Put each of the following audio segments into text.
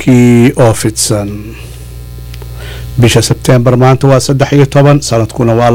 warkii oo fidsan bisha September maanta waa 13 sanadkuna waa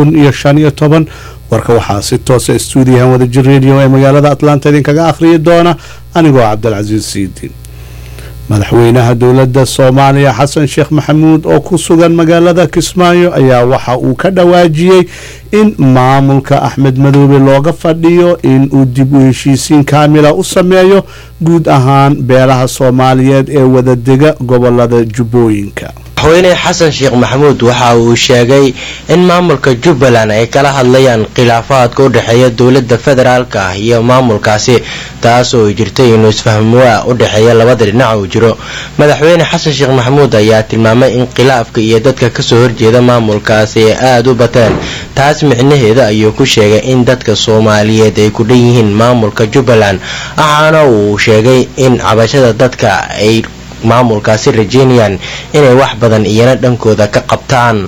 2015 warka waxaa si toos ah stuudiyahan wada jir radio ee magaalada Atlanta idinkaga akhriyo doona anigoo Cabdulcasiis Siidin madaxweynaha dawladda Soomaaliya Xasan Sheekh Maxamuud oo ku sugan magaalada Kismaayo ayaa waxa uu ka dhawaajiyay in maamulka Axmed Madoobe looga fadhiyo in uu dib u heshiisiin kaamila u sameeyo guud ahaan beelaha Soomaaliyeed ee wada dega gobolada Jubbooyinka madaxweyne Xasan Sheekh Maxamuud waxa uu sheegay in maamulka Jubbaland ay kala hadlayaan khilaafaadka u dhaxeeya dawladda federaalka iyo maamulkaasi taas oo jirtay inuu isfaham u dhaxeeya labada dhinac uu jiro madaxweyne Xasan Sheekh Maxamuud ayaa tilmaamay in khilaafka iyo dadka ka soo horjeeda maamulkaasi ay aad u bateen taas micnaheedu ayuu ku sheegay in dadka Soomaaliyeed ay ku dhanyihiin maamulka Jubbaland waxaana uu sheegay in cabashada dadka ay maamulkaasi rajeynayaan inay wax badan iyana dhankooda ka qabtaan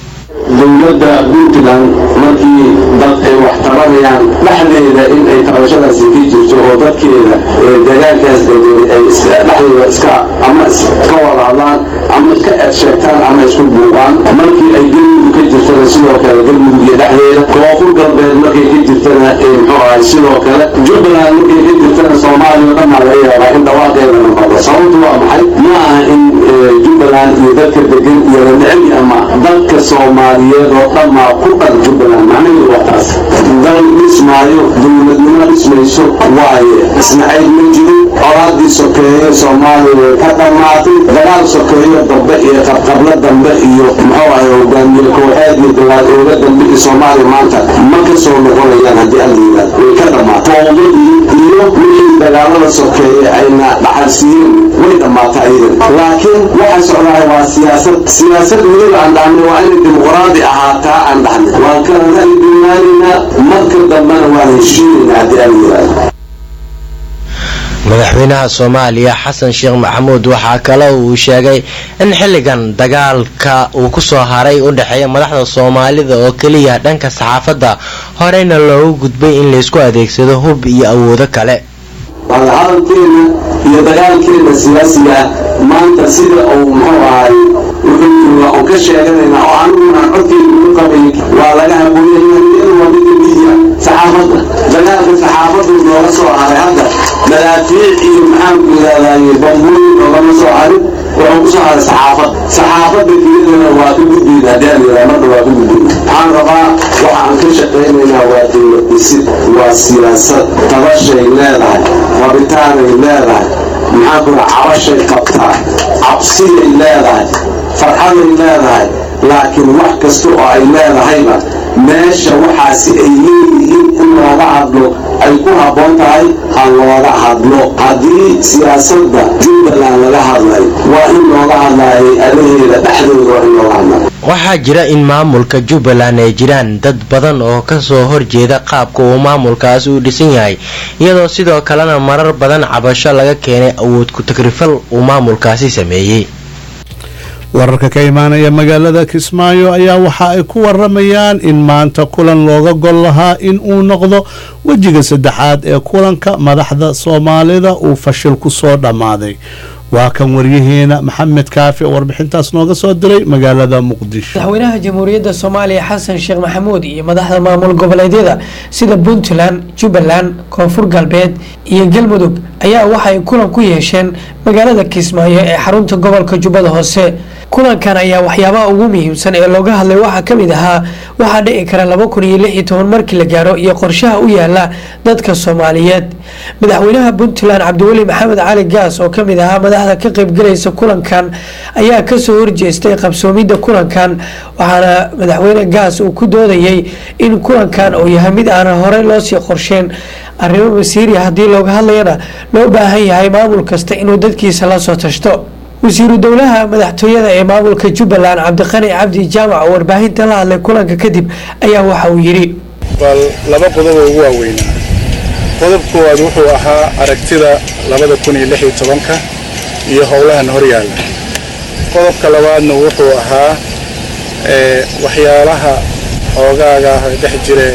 dawladda Puntland markii dad ay wax tabanayaan dhaxdeeda in ay tabashadaasi ka jirto oo dadkeeda dagaalkaas ay dhaxdeeda iska wadaadaan ama iska eedsheegtaan ama isku buuqaan markii ay galmudug ka jirtana sidoo kale galmudug iyo dhexdeeda koonfur galbeed markay ka jirtana muxuu ahay sidoo kale Jubbaland markay ka jirtana Soomaaliya dhammaa laga yaabaa in dhawaaqeeda la maqlo sababtu waa maxay ma aha in Jubbaland iyo dadka degan iyo la necbi ama dadka Soomaaliyeed oo dhammaa ku dhan Jubbaland macnaheedu waa taas dal dhismaayo dawladnimo dhismayso waaye ismaaciil ma jiro colaadii sokeeye Soomaaliya ka dhamaatay dagaal sokeeye dambe iyo qabqabla dambe iyo muxuu ahay hogaamiye kooxeed iyo dowladda dambe ee Soomaaliya maanta ma ka soo noqonayaan haddii aan liidaa way ka dhamaatay iyo wixii dagaalada sokeeye ayna dhaxalsiiyeen way dhamaatay laakiin waxa socdaa waa siyaasad weli aan dhahnay waa in dimuqraadi ahaataa aan dhahnay waa kala ra'yi duwanayna marka dambana waa heshiinayna haddii aan liidaa madaxweynaha Soomaaliya Xasan Sheekh Maxamuud waxa kale uu sheegay in xilligan dagaalka uu ku soo haray u dhaxeeya madaxda Soomaalida oo kaliya dhanka saxaafadda horeyna loogu gudbay in la isku adeegsado hub iyo awoodo kale hadalkeena iyo dagaalkeena siyaasiga maanta sida uu muxuu ahay wuxuu ka sheeganaynaa oo anuguna codkeena ku qabay waa laga haboonayay in wadada saxaafadda dagaalka saxaafaddu looga soo haray hadda madaafiic iyo maxaan ku yiraahdaa bambuur looga soo haray wuxuu ku soo haray saxaafadda kiyadana waa ku gudbiyay hadii marna waa ku gudbiyay waxaan rabaa waxaan ka shaqeynaynaa waa dawlad dhisid waa siyaasad tabashay leedahay rabitaanay leedahay maxaa ku cabashay qabtaa cabsiday leedahay farxaday leedahay laakiin wax kasta oo ay leedahayba meesha waxaasi ay leeyihiin in looga hadlo ay ku habboon tahay ha looga hadlo haddii siyaasadda Jubbaland laga hadlay waa in looga hadlaayay aleheeda dhexdooda waa in looga hadlay waxaa jira in maamulka Jubbaland ay jiraan dad badan oo ka soo horjeeda qaabka uu maamulkaas u dhisan yahay iyadoo sidoo kalena marar badan cabasho laga keenay awood ku takrifal uu maamulkaasi sameeyay wararka ka imaanaya magaalada Kismaayo ayaa waxa ay ku waramayaan in maanta kulan looga gol lahaa in uu noqdo wajiga saddexaad ee kulanka madaxda Soomaalida uu fashil ku soo dhamaaday waa kan waryaheena Maxamed Kaafi warbixintaas nooga soo diray magaalada Muqdisho madaxweynaha jamhuuriyadda Soomaaliya Xasan Sheekh Maxamuud iyo madaxda maamul goboleedyada sida Puntland, Jubbaland, Koonfur Galbeed iyo Galmudug ayaa waxay kulan ku yeesheen magaalada Kismaayo ee xarunta gobolka Jubbada Hoose kulankan ayaa waxyaabaha ugu muhiimsan ee looga hadlay waxa kamid ahaa waxa dhici kara 2016 markii la gaaro iyo qorshaha u yaala dadka Soomaaliyeed madaxweynaha Puntland Cabdiweli Maxamed Cali Gaas oo kamid ahaa madaxda ka qayb galaysa kulankan ayaa ka soo horjeestay qabsoomida kulankan waxaana madaxweyne Gaas uu ku doodayay in kulankan uu yahay mid aan hore loo sii qorsheen arrimo masiiri hadii looga hadlayna loo baahan yahay maamul kasta inuu dadkiisa la soo tashto wasiiru dawlaha madaxtooyada ee maamulka Jubbaland Cabdiqani Cabdi Jaamac oo warbaahinta la hadlay kulanka kadib ayaa waxa uu yiri bal laba qodob oo waaweyn qodobkooda wuxuu ahaa aragtida 2016 iyo howlahan hor yaalla qodobka labaadna wuxuu ahaa waxyaalaha oogaaga dhex jira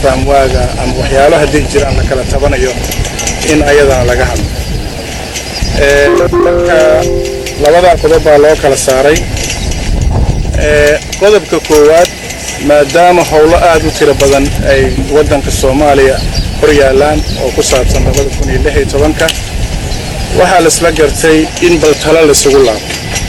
isfahamwaaga ama waxyaalaha dhex jira la kala tabanayo in ayadana laga hadlo marka labada qodob baa loo kala saaray. qodobka koowaad maadaama howlo aad u tiro badan ay wadanka Soomaaliya hor yaalaan oo ku saabsan 2016 waxaa la isla gartay in baltala la isugu laabo.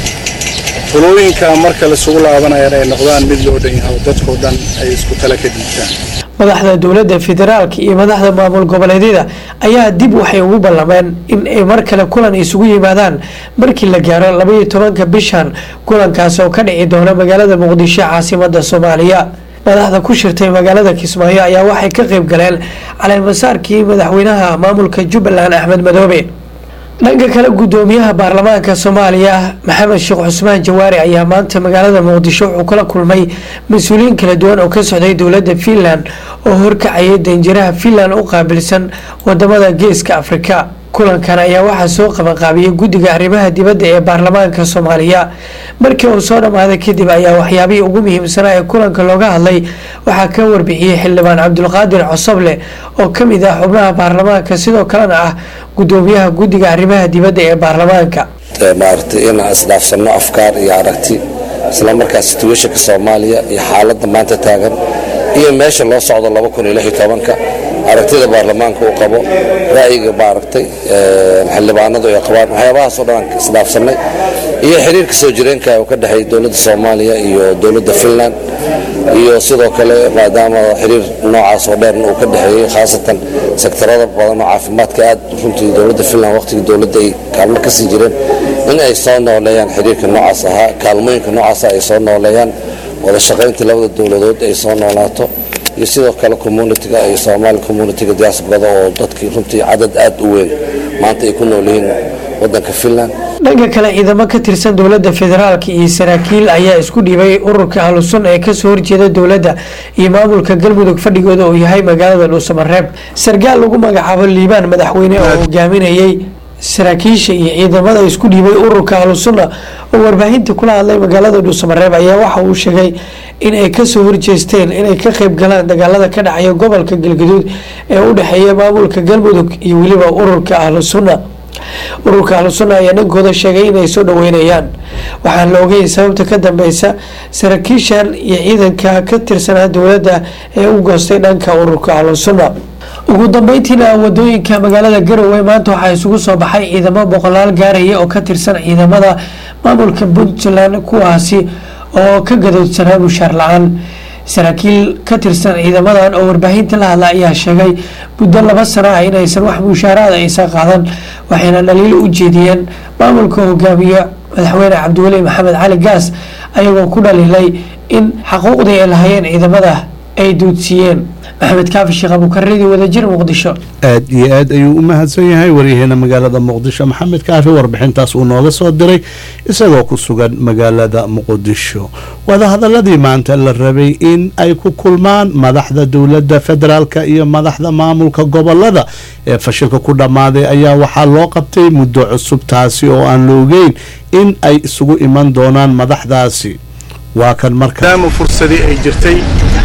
talooyinka marka la isugu laabanayaan ay noqdaan mid loo dhan yahay dadkoo dhan ay isku tala ka dhiibtaan. madaxda dowladda federaalka iyo madaxda maamul goboleedyada ayaa dib waxay ugu ballameen in ay mar kale kulan isugu yimaadaan markii la gaaro 12 bishan kulankaas oo ka dhici doona magaalada Muqdisho caasimadda Soomaaliya. madaxda ku shirtay magaalada Kismaayo ayaa waxay ka qayb galeen caleemasaarkii madaxweynaha maamulka Jubbaland Axmed Madoobe. dhanka kale gudoomiyaha baarlamaanka Soomaaliya Maxamed Sheekh Cusmaan Jawaari ayaa maanta magaalada Muqdisho wuxuu kula kulmay mas'uuliyiin kala duwan oo ka socday dowladda Finland oo horkacayay danjiraha Finland u qaabilsan wadamada Geeska Afrika. kulankan ayaa waxaa soo qabanqaabiyay guddiga arrimaha dibadda ee baarlamaanka Soomaaliya. markii uu soo dhamaaday kadib ayaa waxyaabihii ugu muhiimsanaa ee kulanka looga hadlay waxaa ka warbixiyay xildhibaan Cabdulqaadir Cosoble oo ka mid ah xubnaha baarlamaanka sidoo kalena ah gudoomiyaha guddiga arrimaha dibadda ee baarlamaanka. maartay in isdhaafsano afkaar iyo aragti isla markaas situation-ka Soomaaliya iyo xaaladda maanta taagan iyo meesha loo socdo 2016 aragtida baarlamaanka uu qabo ra'yiga baaragtay xildhibaanadu ay qabaan waxyaabahaas oo dhan isdhaafsanay iyo xiriirka soo jireenka oo ka dhaxay dowladda Soomaaliya iyo dowladda Finland iyo sidoo kale maadaama xiriir noocaas oo dheer uu ka dhaxeeyay khaasatan sektorada badan oo caafimaadka aad runtii dowladda Finland waqtiga dowladda ay kaalmo ka sii jireen in ay soo nooleeyaan xiriirka noocaas ahaa kaalmooyinka noocaas ay soo nooleeyaan wada shaqaynta labada dowladood ay soo noolaato iyo sidoo kale community-ga ay Soomaali community-ga diaspora oo dadkii runtii cadad aad u weyn maanta ay ku nool yihiin wadanka Finland. dhanka kale ciidamo ka tirsan dowladda federaalka iyo saraakiil ayaa isku dhiibay ururka Ahlusunna ee ka soo horjeeda dowladda iyo maamulka Galmudug fadhigooda oo yahay magaalada Dhuusamareeb. sargaal lagu magacaabo Liibaan madaxweyne oo hogaaminayay saraakiisha iyo ciidamada isku dhiibay ururka Ahlusunna oo warbaahinta kula hadlay magaalada Dhuusamareeb ayaa waxa uu sheegay in ay ka soo horjeesteen inay ka qayb galaan dagaalada ka dhacaya gobolka Galgaduud ee u dhaxeeya maamulka Galmudug iyo waliba ururka Ahlusunna. ururka Ahlusunna ayaa ninkooda sheegay inay soo dhaweynayaan waxaan la ogeyn sababta ka dambeysa saraakiishan iyo ciidanka ka tirsanaa dowladda ee u goostay dhanka ururka Ahlusunna. ugu dambeyntiina wadooyinka magaalada Garowe maanta waxaa isugu soo baxay ciidamo boqolaal gaaraya oo ka tirsan ciidamada maamulka Puntland kuwaasi oo ka gadoodsanaa mushaar la'aan. saraakiil ka tirsan ciidamadan oo warbaahinta la hadla ayaa sheegay muddo 2 sano ah inaysan wax mushaaraad aysan qaadan waxayna dhaliil u jeediyeen maamulka hogaamiya madaxweyne Cabdiweli Maxamed Cali Gaas ayagoo ku dhaliilay in xuquuqdii ay lahaayeen ciidamada ay duudsiyeen. maxamed kaafi sheekh abuukaridi wadajir Muqdisho. aad iyo aad ayuu u mahadsan yahay waryaheena magaalada Muqdisho maxamed kaafi warbixintaas uu nooga soo diray isagoo ku sugan magaalada Muqdisho. wada hadaladii maanta la rabay in ay ku kulmaan madaxda dowladda federaalka iyo madaxda maamulka gobolada ee fashilka ku dhamaaday ayaa waxaa loo qabtay muddo cusub taasi oo aan la ogeyn in ay isugu iman doonaan madaxdaasi. waa kan markaa fursadii ay jirtay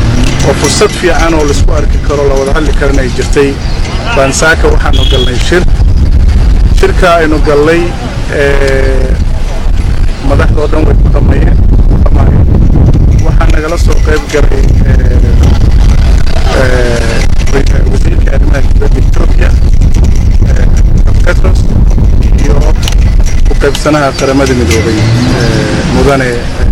oo fursad fiican oo la isku arki karo la wada hadli karana ay jirtay baan saaka waxaanu galnay shirka aynu galnay madaxda oo dhan way ku dhameeyeen waxaa nagala soo qayb galay wasiirka arrimaha dibadda Ethiopia Petros iyo ku qaybsanaha qaramada midoobay mudane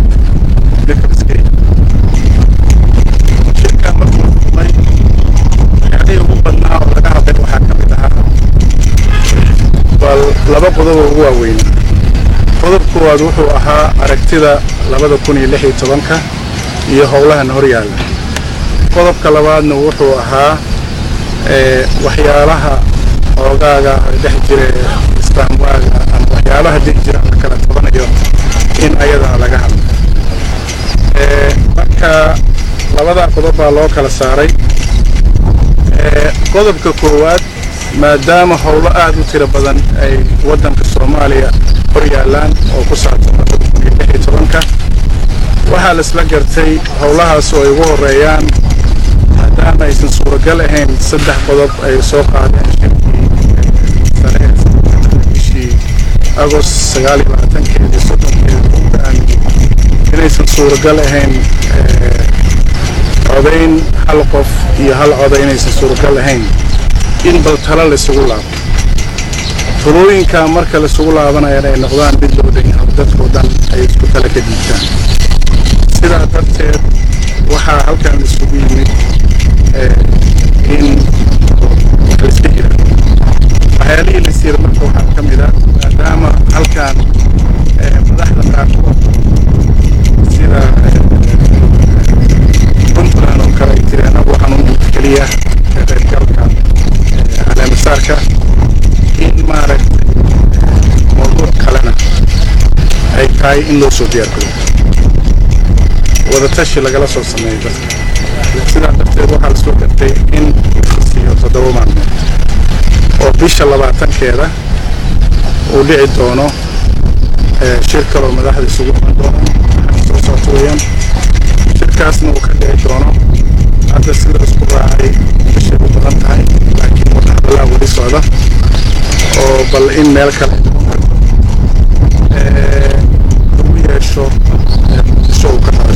laba qodob oo waaweyn. qodobka koowaad wuxuu ahaa aragtida 2016 iyo howlahan hor yaalla. qodobka labaadna wuxuu ahaa waxyaalaha xoogaaga dhex jira islaamwaaga ama waxyaalaha dhex jira la kala tabanayo in ayadana laga hadlo. marka labada qodob baa loo kala saaray. qodobka koowaad maadaama howlo aad u tiro badan ay wadanka Soomaaliya hor yaalaan oo ku saabsan 2016 waxaa la isla gartay howlahaas oo ay ugu horeeyaan maadaama aysan suuragal ahayn 3 qodob ay soo qaadeen shirkii agost 29 soddonkeeda inaysan suuragal ahayn codayn hal qof iyo hal coday inaysan suuragal ahayn in bal talo laysugu laabo talooyinka marka laysugu laabanayana ay noqdaan mid loo dhan yahay dadkoo dhan ay isku tala ka dhiibtaan sidaa darteed waxaa halkan isugu yimid in laiska jira waxyaalihii la siira marka waxaa ka mid ah maadaama halkan madaxda qaarkood sida puntland oo kale ay tireen anagu waxaan u nimid keliya qaybgalka caleemasaarka in maaragtay mawduuc kalena ay tahay in loo soo diyaargalo wadatashi lagala soo sameeyo dadka sidaa darteed waxaa la soo gartay in la siiyo 7 maalmood oo bisha 20keeda uu dhici doono shir kaloo madaxda isugu iman doono soo saartooyaan shirkaasna uu ka dhici doono hadda sida isku raacay bishay u badan tahay laakiin wadahadallaa weli socda oo bal in meel kale lagu yeesho bisho uu ka dhaco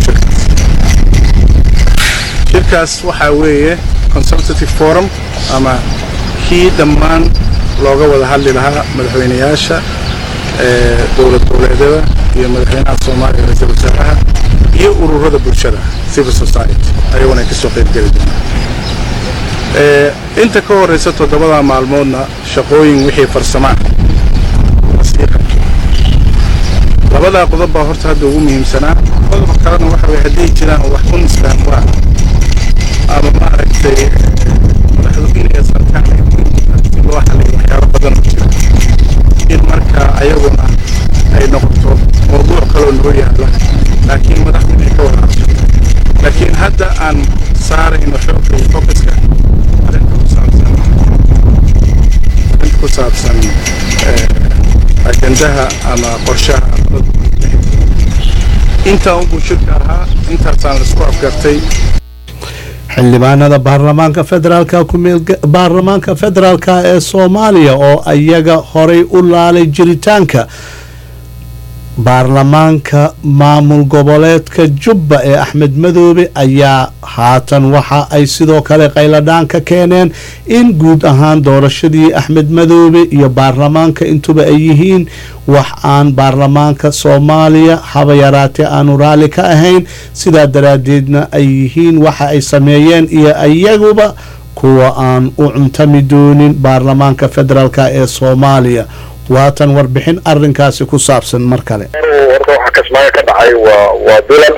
shirkaas waxaa weeye consultative forum ama kii dhammaan looga wada hadli lahaa madaxweynayaasha dowlad goboleedyada iyo madaxweynaha Soomaaliya ra'iisul wasaaraha iyo ururada bulshada civil society ayaguna ka soo qayb gali doonaan inta ka horeysa 7 maalmoodna shaqooyin wixii farsamaa labada qodob baa horta hadda ugu muhiimsanaa qodobka kalena waxa way hadii jiraan wax ku nisbaan waa ama maaragtay madaxweynaha sarkaalka loo xalay waxyaabo badan oo jira in marka ayaguna ay noqoto mawduuc kale oo noo yaala laakiin madaxweyne ay ka wada hadlo laakiin hadda aan saarayno xoogga iyo focuska arrinta ku saabsan ajendaha ama qorshaha inta ugu shirka ahaa intaasaan la isku afgartay xildhibaanada baarlamaanka federaalka ee Soomaaliya oo ayaga horay u laalay jiritaanka baarlamaanka maamul goboleedka Jubba ee Axmed Madoobe ayaa haatan waxa ay sidoo kale qayladaan ka keeneen in guud ahaan doorashadii Axmed Madoobe iyo baarlamaanka intuba ay yihiin wax aan baarlamaanka Soomaaliya haba yaraatee aanu raali ka ahayn sidaa daraadeedna ay yihiin waxa ay sameeyeen iyo ayaguba kuwa aan u cuntami doonin baarlamaanka federaalka ee Soomaaliya waatan warbixin arrinkaasi ku saabsan mar kale horta waxa kasmaayo ka dhacay waa bilal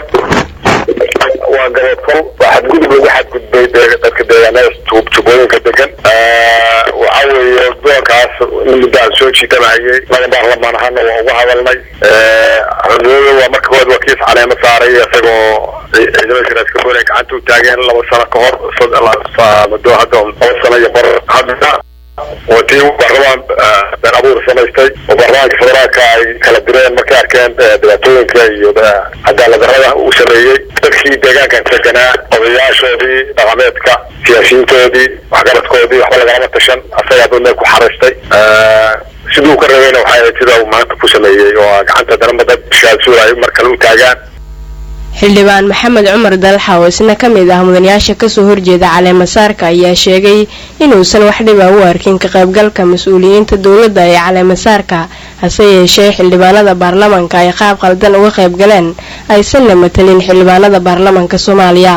waa gaboodfal waxaad gudbay dadka deegaanada tubooyinka degan waxa weeye doorkaas muddaan soo jiitamahayay laga baarlamaan ahaana waa uga hadalnay xuduudu waa marka hore waa kiis caleema saaray isagoo ciidamada shiraaska boolay gacanta u taageen 2 sano ka hor muddo hadda 2 sano iyo bar hadda وتيو برلمان بين أبو رسميستي وبرلمان فدرالك كلا درين مكان دباتوين كي عدالة درجة وسرية تركي دجاج كان سكنا قضية شودي رقمتك سياسيين تودي وحكرت كودي وحول العالم تشن أصلا يقولنا كحرستي سدوا كررين وحياة كذا وما تفوسمية وعنت درم بدأ شاد سورة مركلو تاجان xildhibaan maxamed cumar dalxa oo isna ka mid ah mudanayaasha ka soo horjeeda caleemasaarka ayaa sheegay inuusan wax dhib ah u arkin ka qaybgalka mas'uuliyiinta dawladda ee caleemasaarka hase yeeshee xildhibaanada baarlamaanka ay qaab qaldan uga qayb galeen aysan la matalin xildhibaanada baarlamaanka Soomaaliya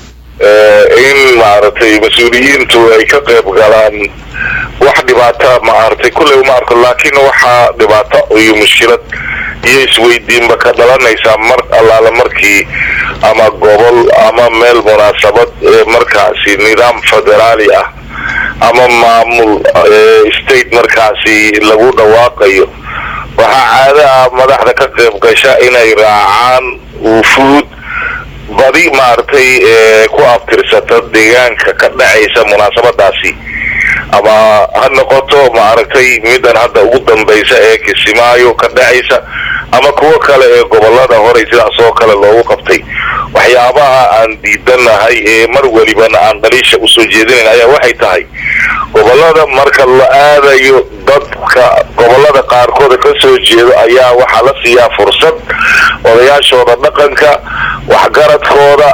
in maartay mas'uuliyiintu ay ka qayb galaan wax dhibaato maartay kulay uma arko laakiin waxa dhibaato iyo mushkilad iyo isweydiinba ka dhalanaysa mar allaala markii ama gobol ama meel munaasabad markaasi nidaam federaali ah ama maamul state markaasi lagu dhawaaqayo waxa caado ah madaxda ka qayb gasha inay raacaan wufuud badi maartay ku abtirsata deegaanka ka dhacaysa munaasabadaasi ama ha noqoto maartay midan hadda ugu dambaysa ee Kismaayo ka dhacaysa ama kuwo kale ee gobolada horey sidaas oo kale loogu qabtay. waxyaabaha aan diidanahay ee mar walibana aan dhaliisha usoo jeedinayn ayaa waxay tahay gobolada marka la aadayo dadka gobolada qaarkood ka soo jeedo ayaa waxaa la siiyaa fursad odayaashooda dhaqanka waxgaradkooda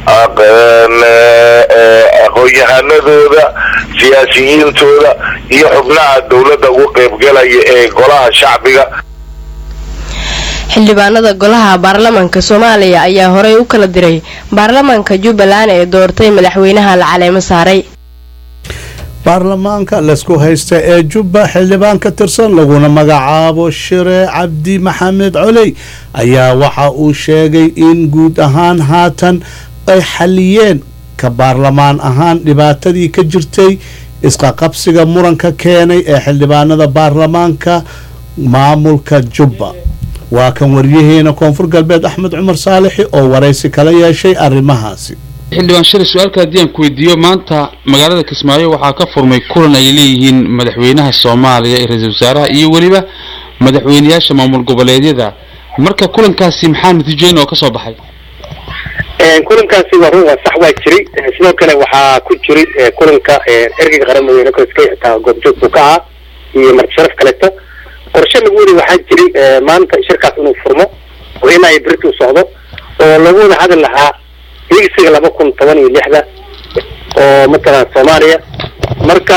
aqoon-yahanadooda siyaasiyiintooda iyo xubnaha dowladda ugu qaybgalaya ee golaha shacbiga. xildhibaanada golaha baarlamaanka Soomaaliya ayaa horey u kala diray baarlamaanka Jubbaland ee doortay madaxweynaha la caleemo saaray. baarlamaanka lasku haysta ee Jubba xildhibaan ka tirsan laguna magacaabo Shire Cabdi Maxamed Culey ayaa waxa uu sheegay in guud ahaan haatan ay xaliyeen ka baarlamaan ahaan dhibaatadii ka jirtay isqa qabsiga muranka keenay ee xildhibaanada baarlamaanka maamulka Jubba. waa kan wariyaheena koonfur galbeed Axmed Cumar Saalixi oo waraysi kala yeeshay arrimahaasi. xildhibaan Shire su'aalka haddii aan ku weydiiyo maanta magaalada Kismaayo waxaa ka furmay kulan ay leeyihiin madaxweynaha Soomaaliya iyo ra'iisul wasaaraha iyo waliba madaxweynayaasha maamul goboleedyada. marka kulankaasi maxaa natiijooyin oo ka soo baxay? kulankaasi waa sax waa jiray sidoo kale waxaa ku jiray kulanka ergeyga qaramada ka xitaa goobjoog ka ah iyo marti sharaf kaleeto. qorshe lagu wadi waxaa jiray maanta shirkaas inuu furmo oo in ay berito socdo oo lagu wada hadal lahaa higsiga 2016 oo matala Soomaaliya. marka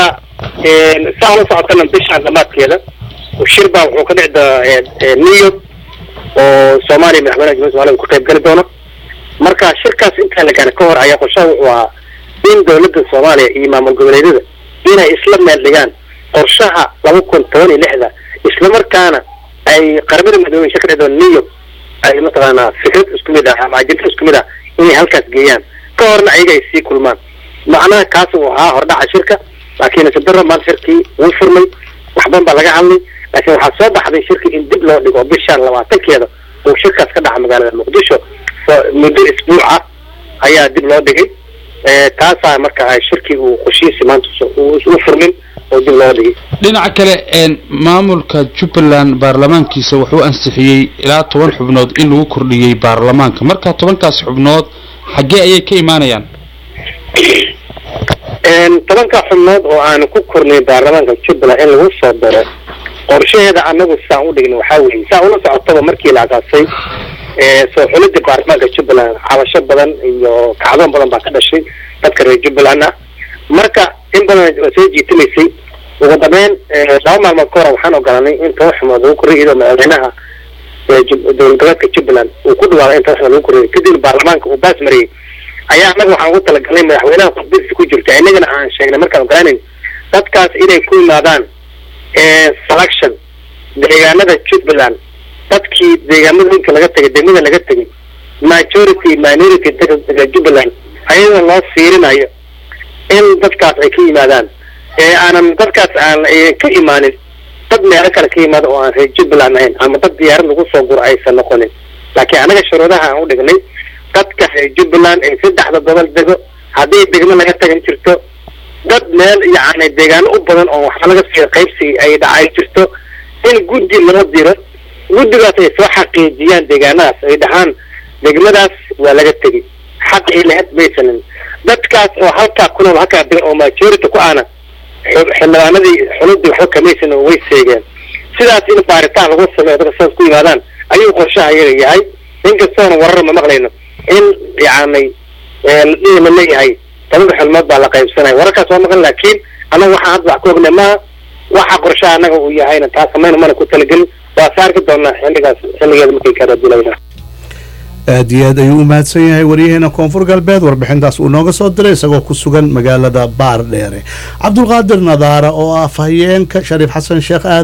saa la socotana bisha dhamaadkeeda shir baa wuxuu ka dhacay New York oo Soomaaliya madaxweynaha Soomaaliya ku qayb gali doono. marka shirkaas inta la gaaro ka hor ayaa qorshaha wuxuu ahaa in dowladda Soomaaliya iyo maamul goboleedyada inay isla meel dhigaan qorshaha 2016 isla markaana ay qaramada midoobay shirkada New York ay mataqaana fikrad isku mid ah ama ajinta isku mid ah inay halkaas geeyaan ka horna ayaga ay sii kulmaan. macnaha kaas uu ahaa hordhaca shirka laakiin sidoo maanta shirkii wuu furmay waxban baa laga hadlay laakiin waxaa soo baxday shirkii in dib loo dhigo bisha 20keeda oo shirkaas ka dhaca magaalada Muqdisho muddo isbuuc ah ayaa dib loo dhigay. taasaa marka ay shirkii uu qoshiisi maanta uu furmin oo dib loo dhigay. dhinaca kale maamulka Jubbaland baarlamaankiisa wuxuu ansixiyay ilaa 10 xubnood in lagu kordhiyay baarlamaanka. marka 10kaas xubnood xagee ayay ka imaanayaan? 10ka xubnood oo aan ku kornay baarlamaanka Jubbaland in lagu soo daro qorshaheeda anagu saan u dhignay waxaa weeye saa ula socoto markii la aasaasay soo xulidda baarlamaanka Jubbaland cabasho badan iyo kacdoon badan baa ka dhashay dadka reer Jubbaland ah. marka in badan soo jiitimaysay ugu dambeyn 2 maalmood ka hor waxaan ogolanay in 10 xubnood lagu kordhiyo madaxweynaha dowladda Jubbaland uu ku dhawaaqay in 10 xubnood lagu kordhiyo kadib baarlamaanka uu baas mariyay ayaa anagu waxaan ugu talagalnay madaxweynaha qodobkiisa ku jirta inagana aan sheegnay markaan ogolaanay dadkaas inay ku yimaadaan selection deegaanada Jubbaland dadkii deegaanada laga tagay degmada laga tagay majority minority dadka Jubbaland ayadoo loo fiirinayo in dadkaas ay ka yimaadaan aanan dadkaas aan ka imaanin dad meel kale ka yimaado oo aan reer Jubbaland ahayn ama dad diyaarad lagu soo guur aysan noqonin. laakiin anaga shuruudaha aan u dhignay dadka reer Jubbaland ee saddexda gobol dego haddii degmo laga tagan jirto dad meel yacni deegaano u badan oo waxa laga sii qaybsi ay dhacay jirto in guddi loo diro guddigaas ay soo xaqiijiyaan deegaanadaas ay dhahaan degmadaas waa laga tegay xaq ilaahad baysanin dadkaas oo halka ku nool halka degan oo majority ku aana xildhibaanadii xulidii waxba kamaysan oo way seegeen. sidaas in baaritaan lagu sameeyo dadka saas ku yimaadaan ayuu qorshaha iyaga yahay. inkastoo warar ma maqlayno in yacni la leeyahay 10 xilmood baa la qaybsanay wararkaas waa maqan laakiin anaga waxaan hadda wax ku ognay ma waxa qorshaha anaga uu yahayna taas mana ku talagelin waa saarka doonaa xilligeeda markay ka raadilayna. aad iyo aad ayuu u mahadsan yahay waryaheena koonfur galbeed warbixintaas uu nooga soo diray isagoo ku sugan magaalada Baardheere. Cabdulqaadir Nadaara oo ah afhayeenka Shariif Xasan Sheekh